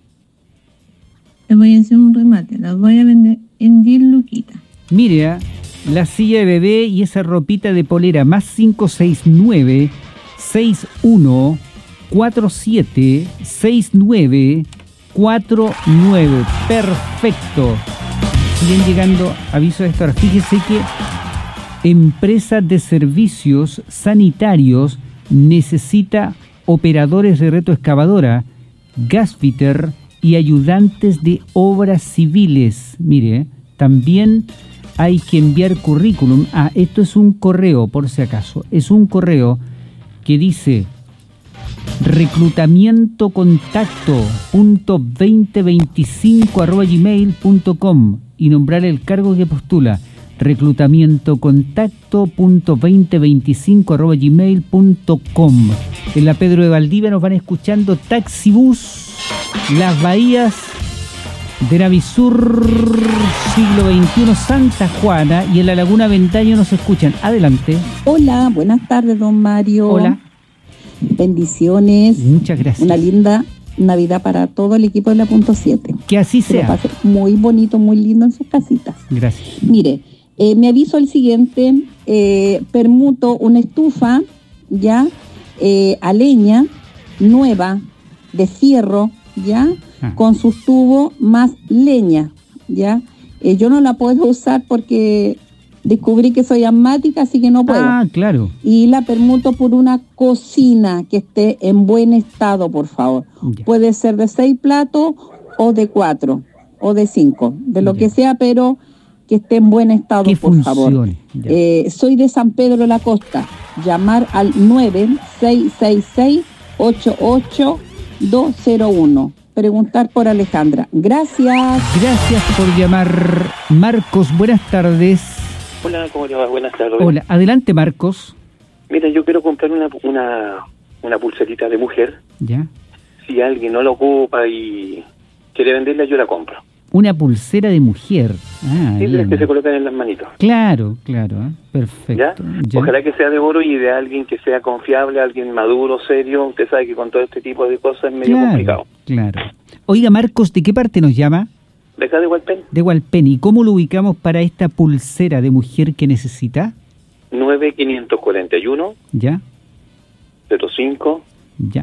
le voy a hacer un remate. La voy a vender en diez luquitas. Mire, la silla de bebé y esa ropita de polera más cinco seis nueve seis uno cuatro siete seis nueve cuatro nueve. Perfecto. Siguen llegando avisos de esto. Ahora, fíjese que empresa de servicios sanitarios necesita operadores de retroexcavadora, gasfitter y ayudantes de obras civiles. Mire, también hay que enviar currículum. Ah, esto es un correo, por si acaso. Es un correo que dice reclutamiento contacto punto veinte veinticinco arroba gmail punto com y nombrar el cargo que postula. reclutamiento contacto punto veinte veinticinco arroba gmail punto com. En la Pedro de Valdivia nos van escuchando Taxibús, Las Bahías de Navisur, siglo veintiuno, Santa Juana, y en la Laguna Ventaño nos escuchan. Adelante. Hola, buenas tardes, don Mario. Hola. Bendiciones. Muchas gracias. Una linda Navidad para todo el equipo de la punto siete. Que así Que lo sea. pase muy bonito, muy lindo en sus casitas. Gracias. Mire, eh, me aviso el siguiente. Eh, permuto una estufa, ya, eh, a leña, nueva, de fierro, ya, Ah. con sus tubos más leña, ya. Eh, yo no la puedo usar porque descubrí que soy asmática, así que no puedo. Ah, claro. Y la permuto por una cocina que esté en buen estado, por favor. Ya. Puede ser de seis platos o de cuatro o de cinco, de lo Ya. que sea, pero que esté en buen estado, Que por favor. funcione. Ya. Eh, soy de San Pedro de la Costa. Llamar al nueve seis seis seis ocho ocho dos cero uno. Preguntar por Alejandra. Gracias. Gracias por llamar. Marcos, buenas tardes. Hola, ¿cómo le va? Buenas tardes. Hola, adelante, Marcos. Mira, yo quiero comprar una, una, una pulserita de mujer. Ya. Si alguien no la ocupa y quiere venderla, yo la compro. Una pulsera de mujer. Ah, Sí, de las bien. que se colocan en las manitos. Claro, claro. ¿eh? ¿Ya? Perfecto. Ya. Ojalá que sea de oro y de alguien que sea confiable, alguien maduro, serio. Usted sabe que con todo este tipo de cosas es medio Claro, complicado. claro. Oiga, Marcos, ¿de qué parte nos llama? ¿De acá de Hualpén? De Hualpén. ¿Y cómo lo ubicamos para esta pulsera de mujer que necesita? nueve cinco cuatro uno Ya, cero cinco ya.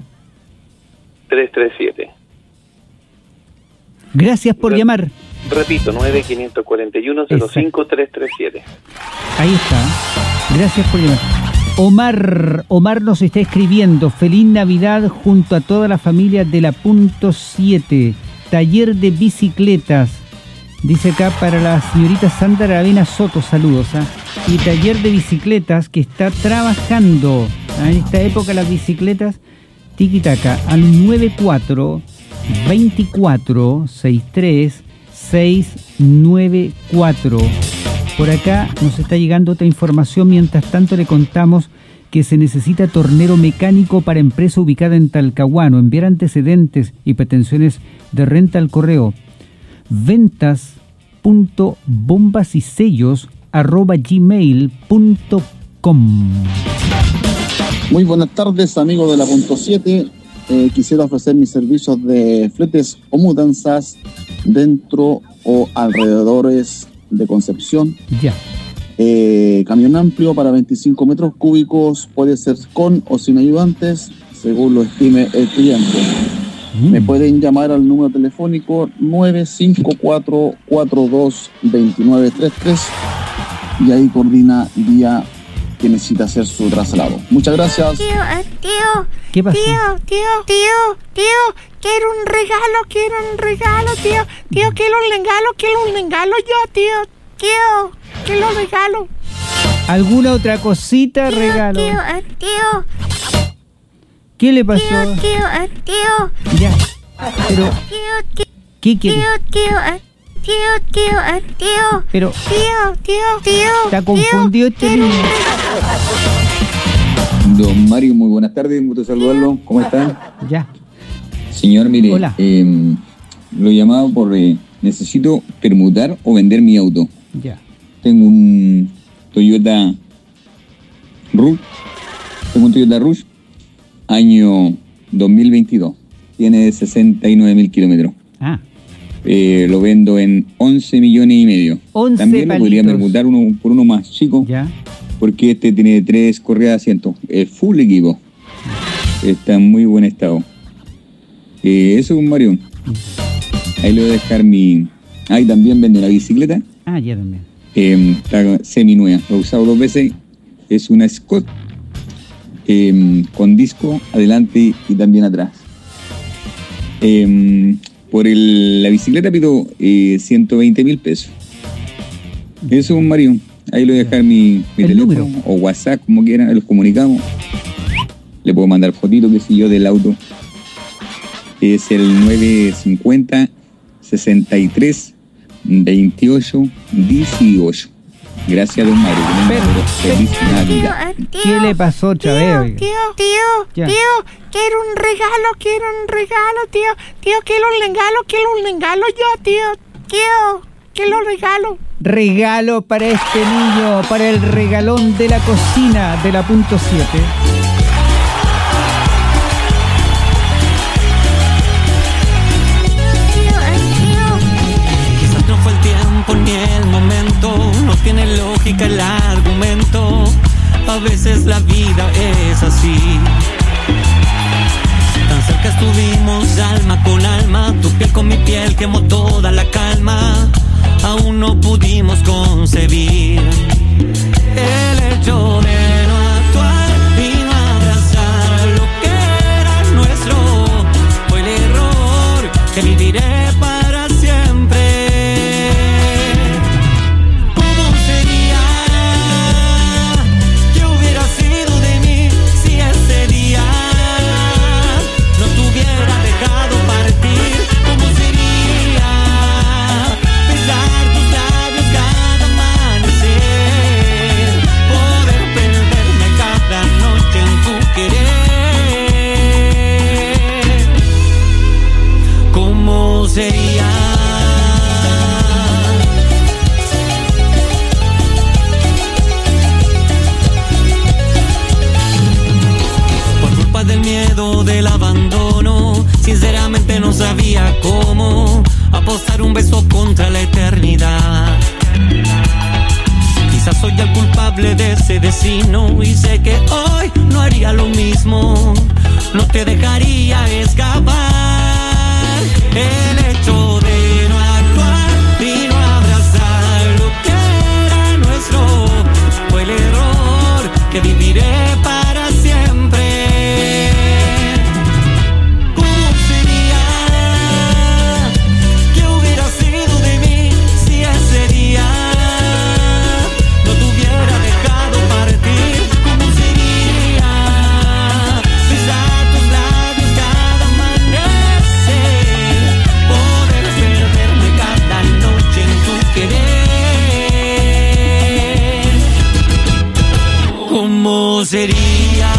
tres tres siete. Gracias por Re- llamar. Repito, nueve cinco cuatro uno cero cinco tres tres siete. Ahí está. Gracias por llamar. Omar, Omar nos está escribiendo. Feliz Navidad junto a toda la familia de la punto siete. Taller de bicicletas. Dice acá para la señorita Sandra Aravena Soto, saludos. ¿ah? Y taller de bicicletas que está trabajando. ¿ah? En esta época las bicicletas, tiki-taka, al nueve cuatro veinticuatro sesenta y tres seiscientos noventa y cuatro. Por acá nos está llegando otra información. Mientras tanto le contamos que se necesita tornero mecánico para empresa ubicada en Talcahuano. Enviar antecedentes y pretensiones de renta al correo ventas.bombasysellos arroba gmail punto com. Muy buenas tardes, amigos de la punto siete. Eh, quisiera ofrecer mis servicios de fletes o mudanzas dentro o alrededores de Concepción. Ya. Eh, camión amplio para veinticinco metros cúbicos, puede ser con o sin ayudantes, según lo estime el cliente. Mm. Me pueden llamar al número telefónico nueve cinco cuatro cuatro dos dos nueve tres tres y ahí coordina día que necesita hacer su traslado. Muchas gracias. Tío, eh, tío. ¿Qué pasó? Tío, tío, tío, tío, quiero un regalo, quiero un regalo, tío. Tío, quiero un regalo, quiero un regalo yo, tío. Tío, quiero un regalo. ¿Alguna otra cosita, regalo? Tío, eh, tío, ¿Qué le pasó? tío, tío, eh, tío. Ya. Pero, Tío, tío, ¿qué quiere? tío, tío, eh, tío, tío, eh, tío. Pero. Tío, tío, tío. Está confundido este niño. Don Mario, muy buenas tardes, un gusto saludarlo. ¿Cómo está? Ya. Señor, mire, Hola. Eh, lo llamaba por... Eh, necesito permutar o vender mi auto. Ya. Tengo un Toyota Rush. Tengo un Toyota Rush, año dos mil veintidós. Tiene sesenta y nueve mil kilómetros. Ah. Eh, lo vendo en once millones y medio. once También lo podría palitos. permutar uno, por uno más chico. Ya. Porque este tiene tres correas de asiento. Es full equipo. Está en muy buen estado. Eh, eso es un Mario. Ahí le voy a dejar mi... Ahí también vende una bicicleta. Ah, ya también. Eh, está semi nueva. Lo he usado dos veces. Es una Scott. Eh, con disco adelante y también atrás. Eh, por el, la bicicleta pido eh, ciento veinte mil pesos. Eso es un Mario. Ahí le voy a dejar mi, mi teléfono número. O WhatsApp, como quieran, los comunicamos. Le puedo mandar fotitos, que sé yo, del auto. Es el nueve cincuenta, sesenta y tres, veintiocho, dieciocho. Gracias, don Mario. Feliz Navidad. ¿Qué le pasó otra vez? oiga? Tío, tío, Ya. tío, quiero un regalo, quiero un regalo, tío. Tío, quiero un regalo, quiero un regalo yo, tío. Tío, quiero un regalo. Regalo para este niño, para el regalón de la cocina de la punto siete. Quizás no fue el tiempo ni el momento, no tiene lógica el argumento. A veces la vida es así. Tan cerca estuvimos alma con alma, tu piel con mi piel quemó toda la calma. Aún no pudimos concebir el hecho de no actuar y no abrazar lo que era nuestro. Fue el error que viviré para siempre. ¿Cómo sería? ¿Qué hubiera sido de mí si ese día no te hubiera dejado partir? ¿Cómo sería besar tus labios cada amanecer? Poder perderme cada noche en tu querer. ¿Cómo sería? Por culpa del miedo del abandono, sinceramente no sabía cómo apostar un beso contra la eternidad. Quizás soy el culpable de ese destino y sé que hoy no haría lo mismo. No te dejaría escapar. El hecho de no actuar y no abrazar lo que era nuestro fue el error que viviré para siempre. ¿Cómo sería? ¿Qué hubiera sido de mí si ese día no te hubiera dejado partir? ¿Cómo sería besar tus labios cada amanecer? Poder perderme cada noche en tu querer. ¿Cómo sería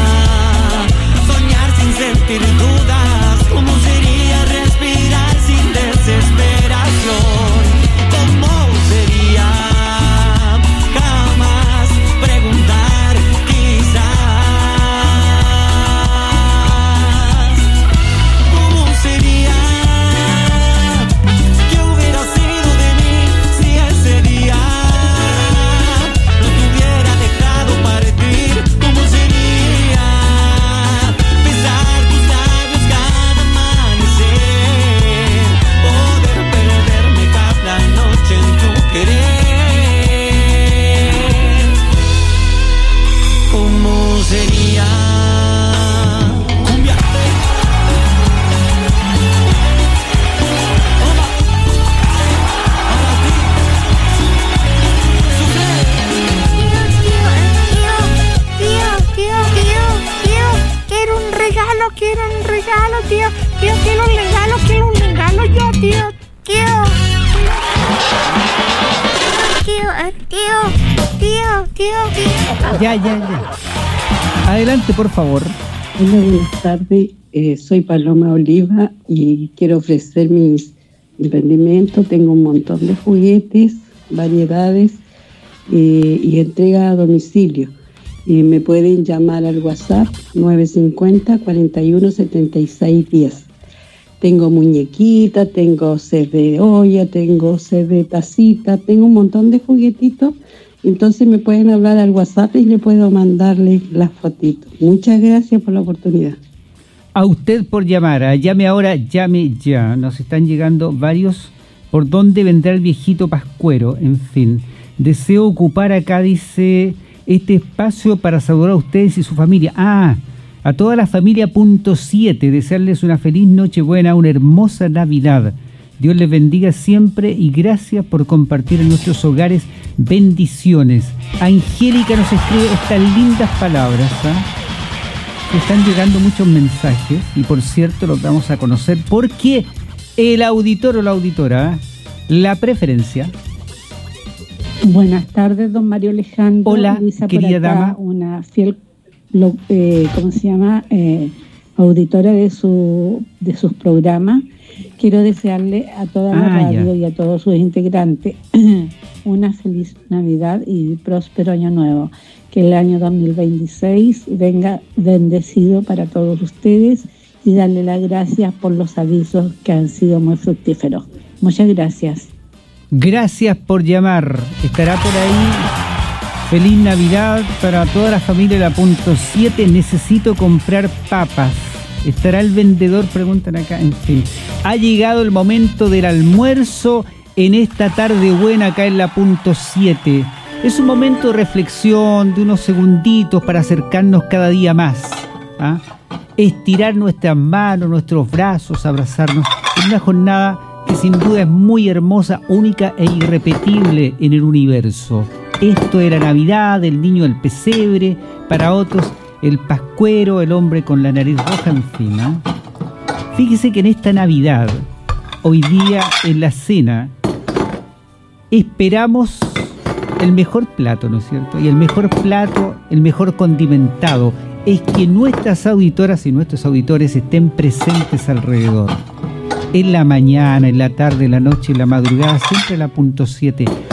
soñar sin sentir dudas? ¿Cómo sería respirar sin desesperación? ¿Cómo sería jamás preguntar quizás? ¿Cómo sería? ¿Qué hubiera sido de mí si ese día no te hubiera dejado partir? ¿Cómo sería besar tus labios tío. Ya, ya, ya. Adelante, por favor. Hola, buenas tardes. Eh, soy Paloma Oliva y quiero ofrecer mis emprendimientos. Tengo un montón de juguetes, variedades eh, y entrega a domicilio. Eh, me pueden llamar al WhatsApp nueve cinco cero, cuarenta y uno, setenta y seis, diez. Tengo muñequita, tengo set de olla, tengo set de tacita, tengo un montón de juguetitos. Entonces me pueden hablar al WhatsApp y le puedo mandarles las fotitos. Muchas gracias por la oportunidad. A usted por llamar. A llame ahora, llame ya. Nos están llegando varios. ¿Por dónde vendrá el viejito pascuero? En fin. Deseo ocupar acá, dice, este espacio para saludar a ustedes y su familia. Ah, a toda la familia punto siete. Desearles una feliz Nochebuena, una hermosa Navidad. Dios les bendiga siempre y gracias por compartir en nuestros hogares bendiciones. Angélica nos escribe estas lindas palabras. ¿eh? Están llegando muchos mensajes y por cierto los vamos a conocer porque el auditor o la auditora, la preferencia. Buenas tardes, don Mario Alejandro. Hola, Luisa, querida por acá, dama. Una fiel, lo, eh, ¿cómo se llama? Eh, auditora de su de sus programas. Quiero desearle a toda la Ah, radio ya. y a todos sus integrantes una feliz Navidad y próspero año nuevo. Que el año dos mil veintiséis venga bendecido para todos ustedes y darle las gracias por los avisos que han sido muy fructíferos. Muchas gracias. Gracias por llamar. Estará por ahí. Feliz Navidad para toda la familia de la punto siete. Necesito comprar papas. ¿Estará el vendedor? Preguntan acá. En fin. Ha llegado el momento del almuerzo en esta tarde buena acá en la punto siete. Es un momento de reflexión de unos segunditos para acercarnos cada día más. ¿ah? Estirar nuestras manos, nuestros brazos, abrazarnos. Es una jornada que sin duda es muy hermosa, única e irrepetible en el universo. Esto era Navidad, el niño del pesebre, para otros el pascuero, el hombre con la nariz roja, en fin. ¿eh? Fíjese que en esta Navidad, hoy día en la cena, esperamos el mejor plato, ¿no es cierto? Y el mejor plato, el mejor condimentado, es que nuestras auditoras y nuestros auditores estén presentes alrededor. En la mañana, en la tarde, en la noche, en la madrugada, siempre la punto siete.